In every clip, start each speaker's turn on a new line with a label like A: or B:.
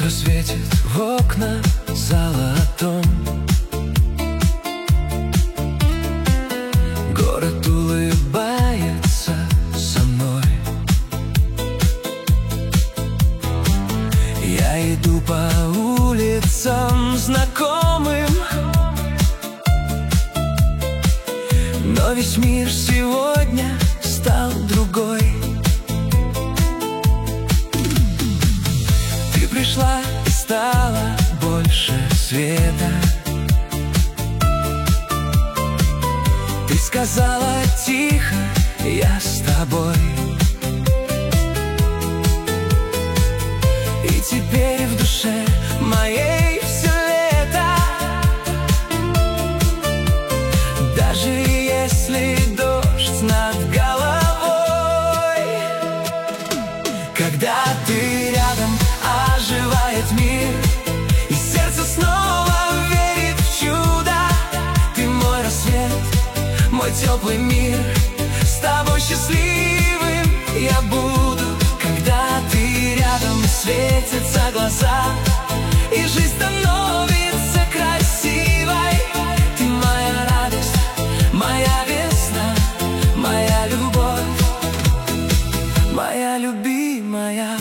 A: светит в окна золотом. Город улыбается со мной. Я иду по улицам знакомым, но весь мир сегодня стал другой. Ты пришла и стала больше света. Ты сказала тихо: я с тобой. И теперь в душе моей все лето. Даже если дождь над головой. Когда ты рядом, оживает мир, и сердце снова верит в чудо. Ты мой рассвет, мой теплый мир. С тобой счастливым я буду. Когда ты рядом, светятся глаза, и жизнь становится красивой. Ты моя радость, моя весна, моя любовь, моя любимая.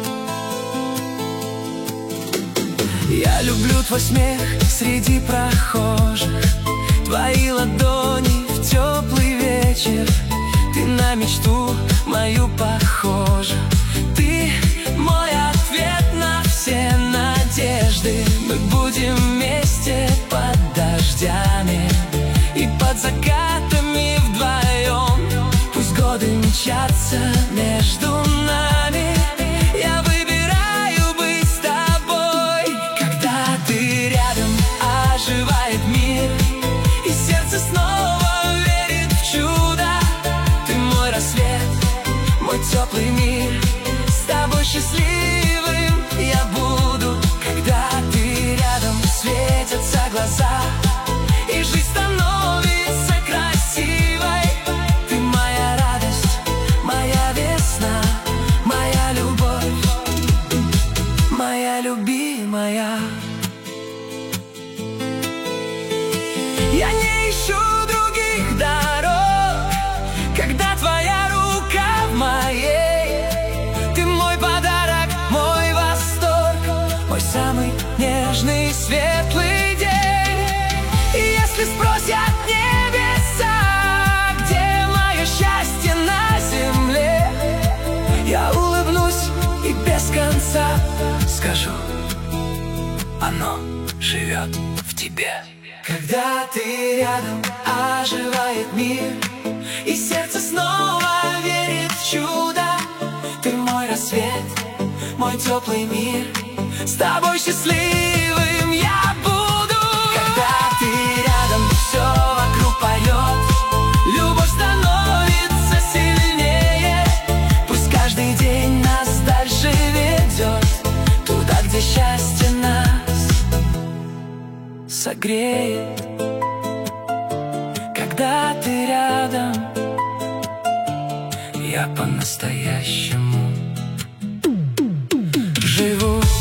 A: Я люблю твой смех среди прохожих, твои ладони в теплый вечер. Ты на мечту мою похожа. Ты мой ответ на все надежды. Мы будем вместе под дождями и под закатами вдвоем. Пусть годы мчатся между нами, я выбираю быть с тобой. Когда ты рядом, оживает мир, и сердце снова верит в чудо. Ты мой рассвет, мой теплый мир. С тобой счастливым я буду. Когда ты рядом, светятся глаза, и жизнь становится красивой. Ты моя радость, моя весна, моя любовь, моя любимая. Я не ищу других дорог, когда твоя рука в моей. Ты мой подарок, мой восторг, мой самый нежный светлый день. И если спросят небеса, где мое счастье на земле, я улыбнусь и без конца скажу: оно живет в тебе. Когда ты рядом, оживает мир, и сердце снова верит в чудо. Ты мой рассвет, мой теплый мир. С тобой счастливым я буду. Когда ты рядом, все вокруг поет, любовь становится сильнее. Пусть каждый день нас дальше ведет туда, где счастье нас согреет. Когда ты рядом, я по-настоящему живу.